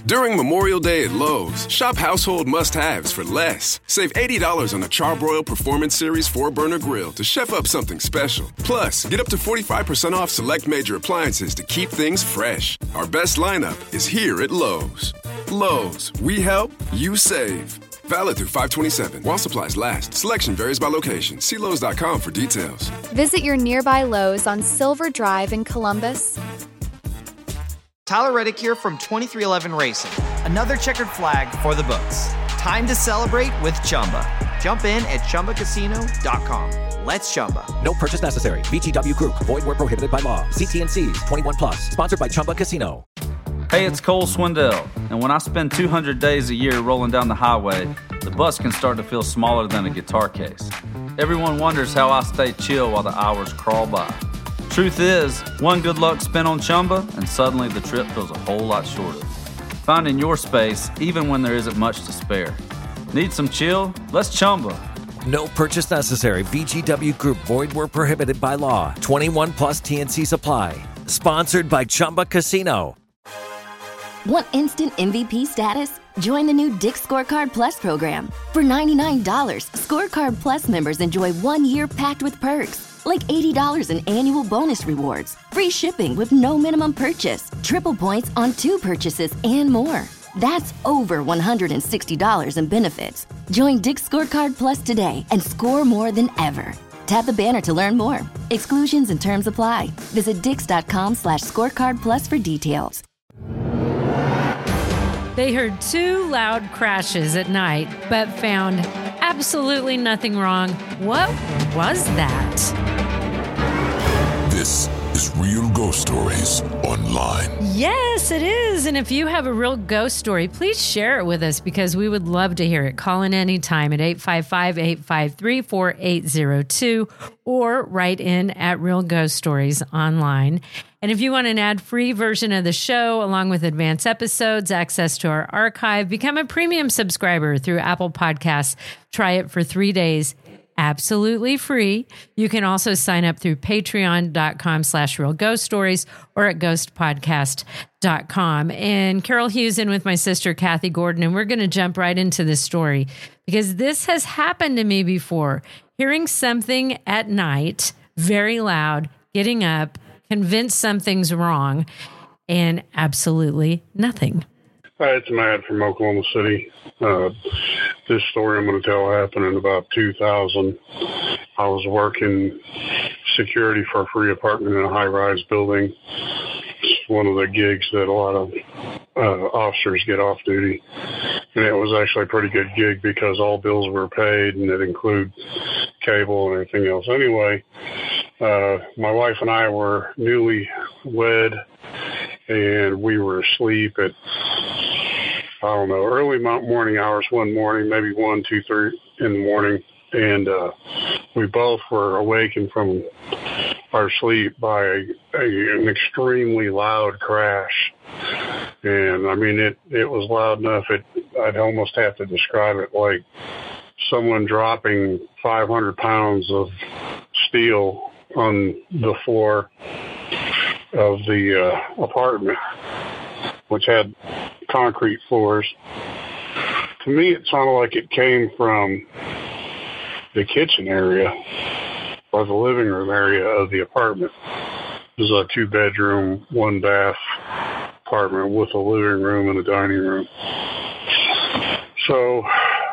During Memorial Day at Lowe's, shop household must-haves for less. Save $80 on a Charbroil Performance Series 4-burner grill to chef up something special. Plus, get up to 45% off select major appliances to keep things fresh. Our best lineup is here at Lowe's. Lowe's, we help, you save. Valid through 5/27. While supplies last. Selection varies by location. See Lowe's.com for details. Visit your nearby Lowe's on Silver Drive in Columbus. Tyler Reddick here from 2311 Racing. Another checkered flag for the books. Time to celebrate with Chumba. Jump in at ChumbaCasino.com. Let's Chumba. No purchase necessary. VGW Group. Void where prohibited by law. See T&Cs. 21 plus. Sponsored by Chumba Casino. Hey, it's Cole Swindell. And when I spend 200 days a year rolling down the highway, the bus can start to feel smaller than a guitar case. Everyone wonders how I stay chill while the hours crawl by. Truth is, one good luck spin on Chumba, and suddenly the trip feels a whole lot shorter. Finding your space, even when there isn't much to spare. Need some chill? Let's Chumba. No purchase necessary. VGW Group. Void where prohibited by law. 21 plus T&Cs apply. Sponsored by Chumba Casino. Want instant MVP status? Join the new Dick's Scorecard Plus program. For $99, Scorecard Plus members enjoy 1 year packed with perks, like $80 in annual bonus rewards, free shipping with no minimum purchase, triple points on 2 purchases, and more. That's over $160 in benefits. Join Dick's Scorecard Plus today and score more than ever. Tap the banner to learn more. Exclusions and terms apply. Visit dix.com/scorecard plus for details. They heard 2 loud crashes at night, but found absolutely nothing wrong. What was that? This is Real Ghost Stories Online. Yes, it is. And if you have a real ghost story, please share it with us because we would love to hear it. Call in anytime at 855-853-4802 or write in at Real Ghost Stories Online. And if you want an ad-free version of the show, along with advanced episodes, access to our archive, become a premium subscriber through Apple Podcasts. Try it for 3 days. Absolutely free. You can also sign up through patreon.com/Real Ghost Stories or at ghostpodcast.com. And Carol Hughes in with my sister, Kathy Gordon, and we're going to jump right into this story because this has happened to me before. Hearing something at night, very loud, getting up, convinced something's wrong, and absolutely nothing. Hi, it's Matt from Oklahoma City. This story I'm going to tell happened in about 2000. I was working security for a free apartment in a high-rise building. It's one of the gigs that a lot of officers get off duty. And it was actually a pretty good gig because all bills were paid and it included cable and everything else. Anyway, my wife and I were newly wed and we were asleep at, I don't know, early morning hours one morning, maybe 1, 2, 3 in the morning. And we both were awakened from our sleep by an extremely loud crash. And I mean, it was loud enough, I'd almost have to describe it like someone dropping 500 pounds of steel on the floor of the apartment, which had concrete floors. To me, it sounded like it came from the kitchen area or the living room area of the apartment. It was a 2-bedroom, 1-bath apartment with a living room and a dining room. So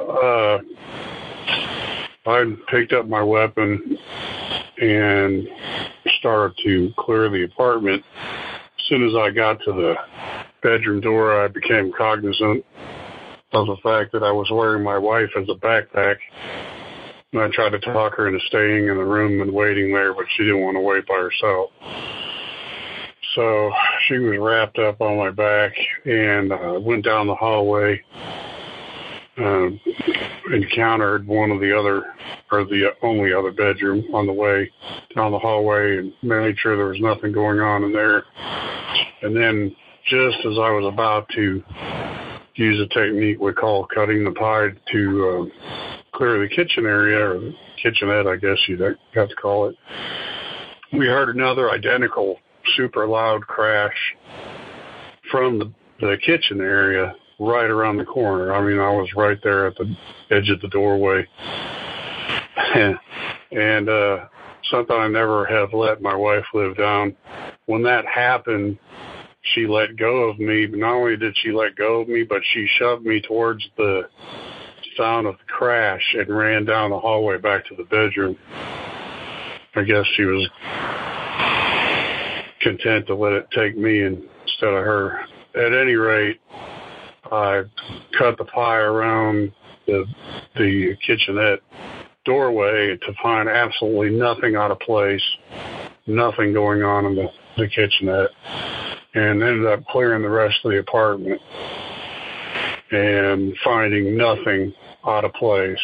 I picked up my weapon and started to clear the apartment. As soon as I got to the bedroom door, I became cognizant of the fact that I was wearing my wife as a backpack. And I tried to talk her into staying in the room and waiting there, but she didn't want to wait by herself. So she was wrapped up on my back and went down the hallway, encountered one of the other, or the only other bedroom on the way down the hallway and made sure there was nothing going on in there. And then just as I was about to use a technique we call cutting the pie to clear the kitchen area, or the kitchenette, I guess you'd have to call it, we heard another identical super loud crash from the kitchen area right around the corner. I mean, I was right there at the edge of the doorway. And something I never have let my wife live down. When that happened, she let go of me. Not only did she let go of me, but she shoved me towards the sound of the crash and ran down the hallway back to the bedroom. I guess she was content to let it take me instead of her. At any rate, I cut the pie around the kitchenette doorway to find absolutely nothing out of place, nothing going on in the kitchenette, and ended up clearing the rest of the apartment and finding nothing out of place.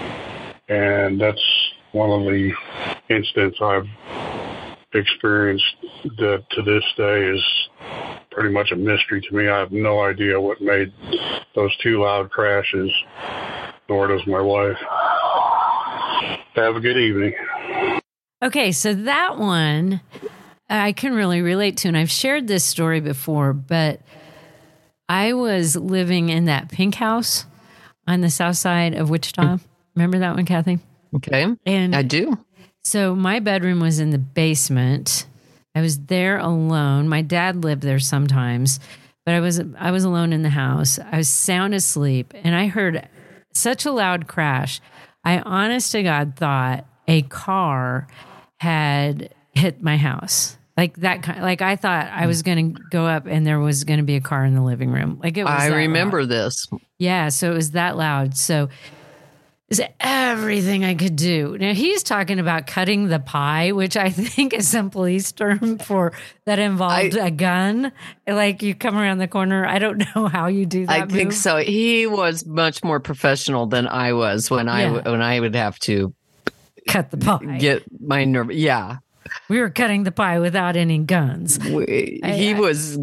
And that's one of the incidents I've experienced that to this day is pretty much a mystery to me. I have no idea what made those two loud crashes, nor does my wife. Have a good evening. Okay, so that one I can really relate to, and I've shared this story before, but I was living in that pink house on the south side of Wichita. Remember that one, Kathy? Okay, and I do. So my bedroom was in the basement. I was there alone. My dad lived there sometimes, but I was alone in the house. I was sound asleep, and I heard such a loud crash. I honest to God thought a car had hit my house. Like that kind, like I thought I was going to go up and there was going to be a car in the living room. Like it was. I remember loud. This. Yeah, so it was that loud. So it's everything I could do. Now he's talking about cutting the pie, which I think is some police term for that involved a gun. Like you come around the corner. I don't know how you do that. I think so. He was much more professional than I was when I would have to cut the pie. Get my nerve. Yeah. We were cutting the pie without any guns. He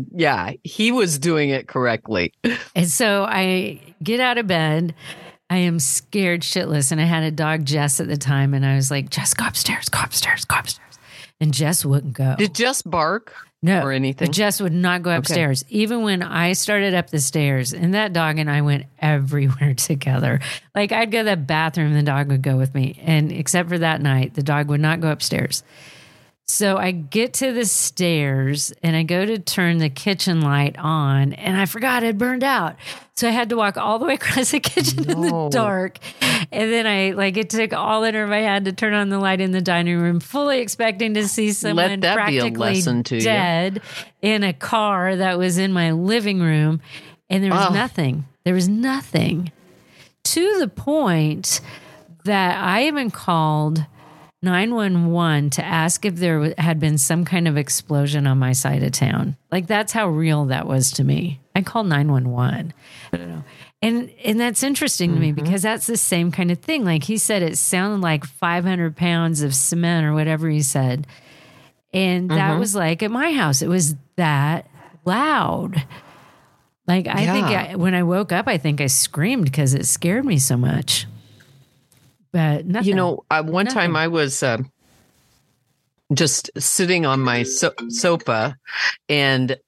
was doing it correctly. And so I get out of bed. I am scared shitless. And I had a dog, Jess, at the time. And I was like, Jess, go upstairs, go upstairs, go upstairs. And Jess wouldn't go. Did Jess bark? No. Or anything? Jess would not go upstairs. Okay. Even when I started up the stairs, and that dog and I went everywhere together. Like I'd go to the bathroom, the dog would go with me. And except for that night, the dog would not go upstairs. So I get to the stairs and I go to turn the kitchen light on and I forgot it burned out. So I had to walk all the way across the kitchen in the dark. And then it took all the nerve I had to turn on the light in the dining room, fully expecting to see someone practically dead in a car that was in my living room. And there was nothing. There was nothing. To the point that I even called 911 to ask if there had been some kind of explosion on my side of town. Like that's how real that was to me. I called 911. I don't know. And that's interesting to me because that's the same kind of thing. Like he said, it sounded like 500 pounds of cement or whatever he said. And that was like at my house, it was that loud. Like I think when I woke up, I think I screamed because it scared me so much. But nothing. You know, one time I was just sitting on my sofa and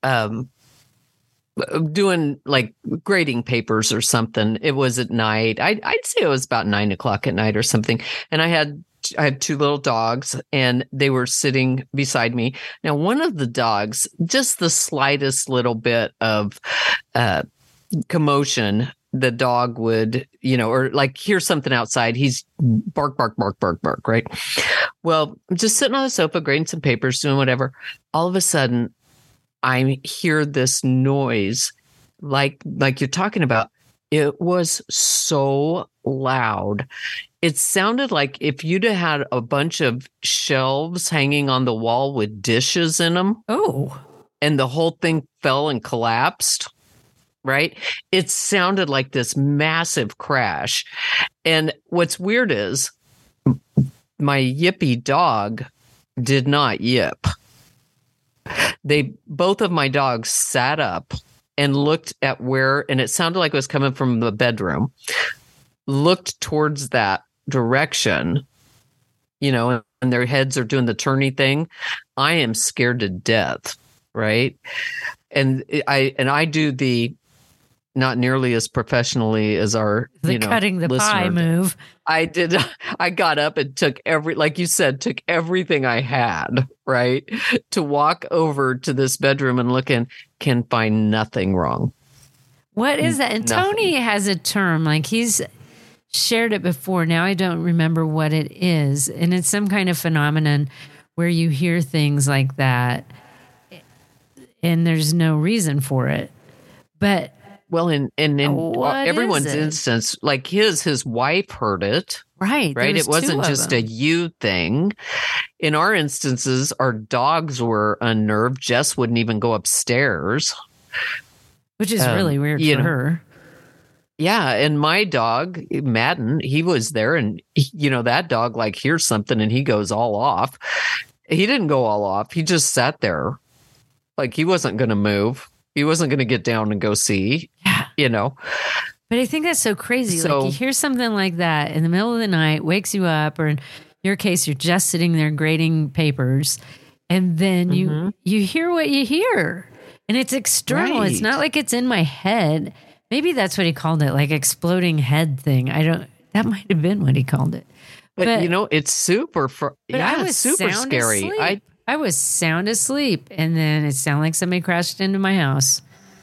doing like grading papers or something. It was at night. I'd say it was about 9 o'clock at night or something. And I had two little dogs and they were sitting beside me. Now, one of the dogs, just the slightest little bit of commotion, the dog would, or like hear something outside. He's bark, bark, bark, bark, bark, right? Well, I'm just sitting on the sofa, grading some papers, doing whatever. All of a sudden, I hear this noise like you're talking about. It was so loud. It sounded like if you'd have had a bunch of shelves hanging on the wall with dishes in them. Oh. And the whole thing fell and collapsed. Right? It sounded like this massive crash. And what's weird is my yippy dog did not yip. Both of my dogs sat up and looked at and it sounded like it was coming from the bedroom, looked towards that direction, and their heads are doing the turny thing. I am scared to death. Right. And I do the not nearly as professionally as our cutting the listener pie move. I did. I got up and took like you said, took everything I had, right, to walk over to this bedroom and look in, can find nothing wrong. What is that? And Nothing. Tony has a term, like he's shared it before. Now I don't remember what it is. And it's some kind of phenomenon where you hear things like that and there's no reason for it. But well, in what everyone's is it? instance, like his wife heard it. Right. Right. It wasn't just a you thing. In our instances, our dogs were unnerved. Jess wouldn't even go upstairs. Which is really weird for her. Yeah. And my dog, Madden, he was there and, that dog like hears something and he goes all off. He didn't go all off. He just sat there. Like he wasn't going to move. He wasn't going to get down and go see, But I think that's so crazy. So, like you hear something like that in the middle of the night, wakes you up, or in your case, you're just sitting there grading papers, and then you hear what you hear. And it's external. Right. It's not like it's in my head. Maybe that's what he called it, like exploding head thing. That might have been what he called it. But it's super, I was super sound scary. asleep. I was sound asleep, and then it sounded like somebody crashed into my house.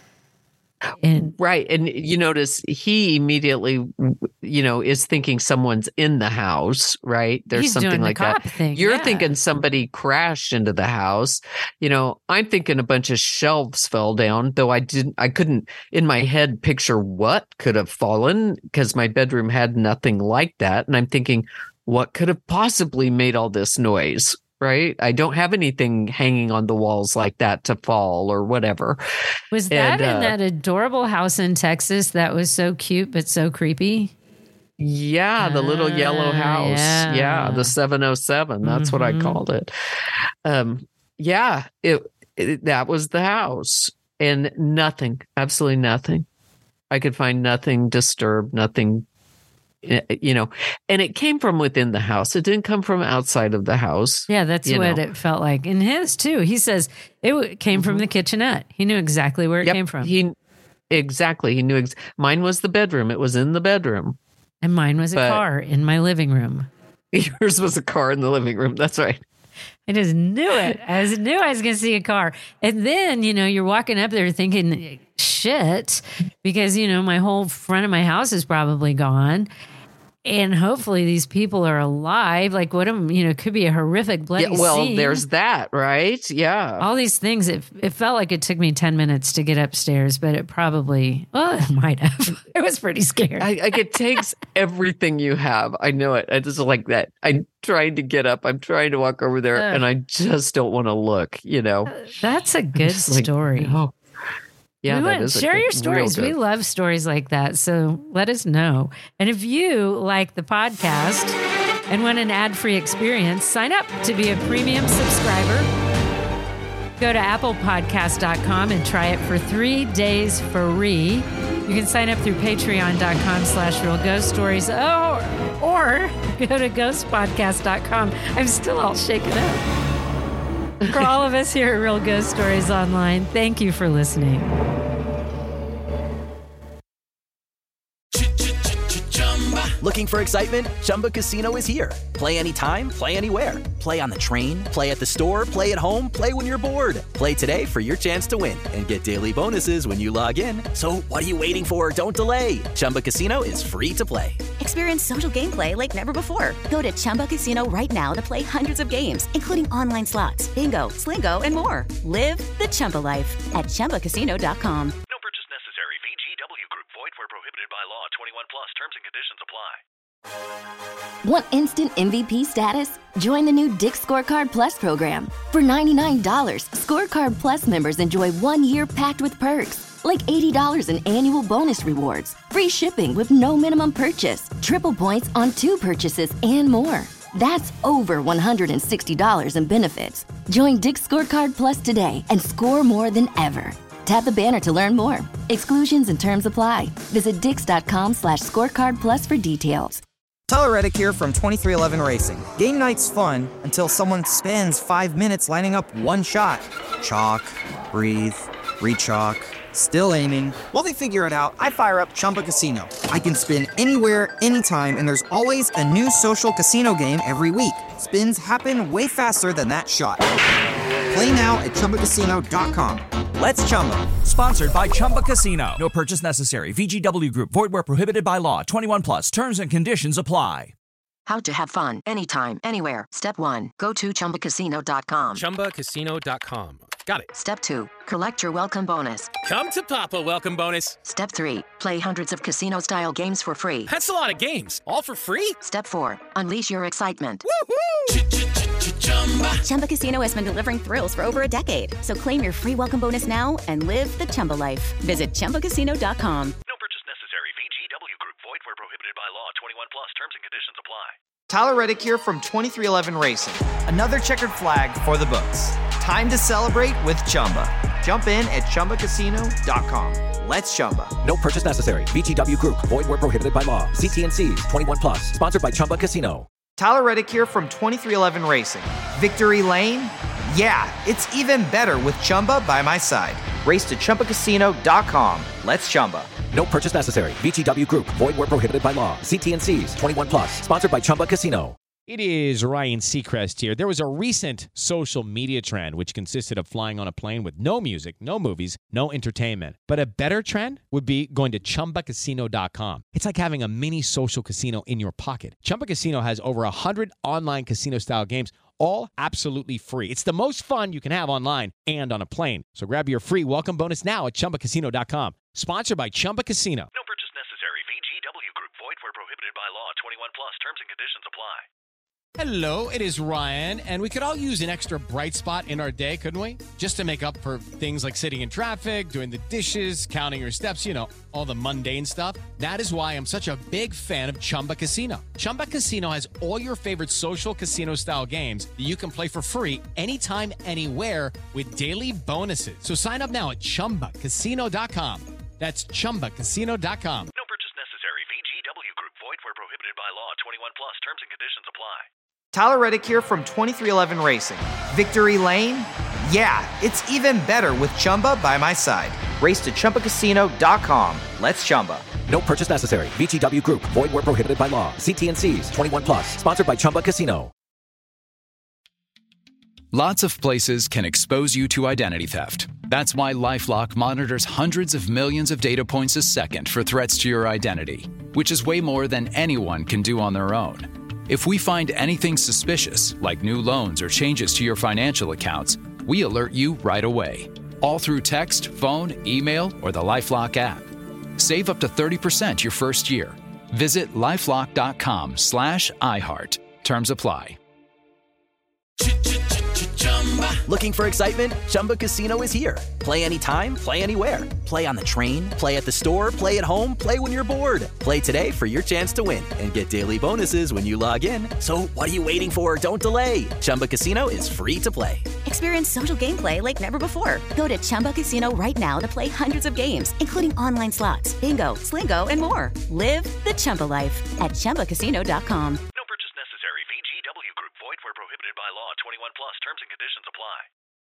Right. And you notice he immediately, is thinking someone's in the house, right? There's He's something doing the like cop that. thing, You're yeah. thinking somebody crashed into the house. I'm thinking a bunch of shelves fell down, though I couldn't in my head picture what could have fallen because my bedroom had nothing like that. And I'm thinking, what could have possibly made all this noise? Right. I don't have anything hanging on the walls like that to fall or whatever. Was that in that adorable house in Texas that was so cute but so creepy? Yeah, the little yellow house. Yeah, the 707. That's what I called it. That was the house. And nothing, absolutely nothing. I could find nothing disturbed, nothing, and it came from within the house. It didn't come from outside of the house. Yeah, that's what it felt like. And his too. He says it came from the kitchenette. He knew exactly where it came from. He knew. Mine was the bedroom. It was in the bedroom. And mine was a car in my living room. Yours was a car in the living room. That's right. I just knew it. I knew I was going to see a car. And then, you're walking up there thinking, shit, because, my whole front of my house is probably gone. And hopefully these people are alive. Like what, could be a horrific bloody scene. There's that, right? Yeah. All these things. It felt like it took me 10 minutes to get upstairs, but it might have. It was pretty scary. It takes everything you have. I know it. I just like that. I'm trying to get up. I'm trying to walk over there and I just don't want to look, That's a good story. Yeah, share your stories. We love stories like that. So let us know. And if you like the podcast and want an ad-free experience, sign up to be a premium subscriber. Go to applepodcast.com and try it for 3 days free. You can sign up through patreon.com/realghoststories or go to ghostpodcast.com. I'm still all shaken up. For all of us here at Real Ghost Stories Online, thank you for listening. Looking for excitement? Chumba Casino is here. Play anytime, play anywhere. Play on the train, play at the store, play at home, play when you're bored. Play today for your chance to win and get daily bonuses when you log in. So what are you waiting for? Don't delay. Chumba Casino is free to play. Experience social gameplay like never before. Go to Chumba Casino right now to play hundreds of games, including online slots, bingo, Slingo, and more. Live the Chumba life at ChumbaCasino.com. No purchase necessary. VGW Group. Void where prohibited by law. 21 plus. Terms and conditions apply. Want instant MVP status? Join the new Dick's Scorecard Plus program. For $99, Scorecard Plus members enjoy 1 year packed with perks, like $80 in annual bonus rewards, free shipping with no minimum purchase, triple points on 2 purchases, and more. That's over $160 in benefits. Join Dick's Scorecard Plus today and score more than ever. Tap the banner to learn more. Exclusions and terms apply. Visit dix.com/scorecard plus for details. Tyler Reddick here from 2311 Racing. Game night's fun until someone spends 5 minutes lining up one shot. Chalk, breathe, Rechalk. Still aiming. While they figure it out, I fire up Chumba Casino. I can spin anywhere, anytime, and there's always a new social casino game every week. Spins happen way faster than that shot. Play now at ChumbaCasino.com. Let's Chumba. Sponsored by Chumba Casino. No purchase necessary. VGW Group. Void where prohibited by law. 21 plus. Terms and conditions apply. How to have fun anytime, anywhere. Step 1. Go to ChumbaCasino.com. ChumbaCasino.com. Got it. Step 2. Collect your welcome bonus. Come to Papa welcome bonus. Step 3. Play hundreds of casino-style games for free. That's a lot of games. All for free? Step 4. Unleash your excitement. Woohoo! Chumba Casino has been delivering thrills for over a decade. So claim your free welcome bonus now and live the Chumba life. Visit ChumbaCasino.com. No purchase necessary. VGW Group. Void where prohibited by law. 21 plus. Terms and conditions apply. Tyler Reddick here from 2311 Racing. Another checkered flag for the books. Time to celebrate with Chumba. Jump in at ChumbaCasino.com. Let's Chumba. No purchase necessary. VGW Group. Void where prohibited by law. See T&Cs. 21 plus. Sponsored by Chumba Casino. Tyler Reddick here from 2311 Racing. Victory Lane? Yeah, it's even better with Chumba by my side. Race to ChumbaCasino.com. Let's Chumba. No purchase necessary. VGW Group. Void where prohibited by law. See T&Cs. 21 plus. Sponsored by Chumba Casino. It is Ryan Seacrest here. There was a recent social media trend which consisted of flying on a plane with no music, no movies, no entertainment. But a better trend would be going to ChumbaCasino.com. It's like having a mini social casino in your pocket. Chumba Casino has over 100 online casino-style games, all absolutely free. It's the most fun you can have online and on a plane. So grab your free welcome bonus now at ChumbaCasino.com. Sponsored by Chumba Casino. No purchase necessary. VGW Group. Void where prohibited by law. 21 plus. Terms and conditions apply. Hello, it is Ryan, and we could all use an extra bright spot in our day, couldn't we? Just to make up for things like sitting in traffic, doing the dishes, counting your steps, you know, all the mundane stuff. That is why I'm such a big fan of Chumba Casino. Chumba Casino has all your favorite social casino-style games that you can play for free anytime, anywhere with daily bonuses. So sign up now at ChumbaCasino.com. That's ChumbaCasino.com. No purchase necessary. VGW Group. Void where prohibited by law. 21 plus. Terms and conditions apply. Tyler Reddick here from 2311 Racing. Victory Lane? Yeah, it's even better with Chumba by my side. Race to ChumbaCasino.com. Let's Chumba. No purchase necessary. VGW Group. Void where prohibited by law. See T&Cs. 21 plus. Sponsored by Chumba Casino. Lots of places can expose you to identity theft. That's why LifeLock monitors hundreds of millions of data points a second for threats to your identity, which is way more than anyone can do on their own. If we find anything suspicious, like new loans or changes to your financial accounts, we alert you right away. All through text, phone, email, or the LifeLock app. Save up to 30% your first year. Visit LifeLock.com/iHeart. Terms apply. Looking for excitement? Chumba Casino is here. Play anytime, play anywhere. Play on the train, play at the store, play at home, play when you're bored. Play today for your chance to win and get daily bonuses when you log in. So what are you waiting for? Don't delay. Chumba Casino is free to play. Experience social gameplay like never before. Go to Chumba Casino right now to play hundreds of games, including online slots, bingo, Slingo, and more. Live the Chumba life at ChumbaCasino.com.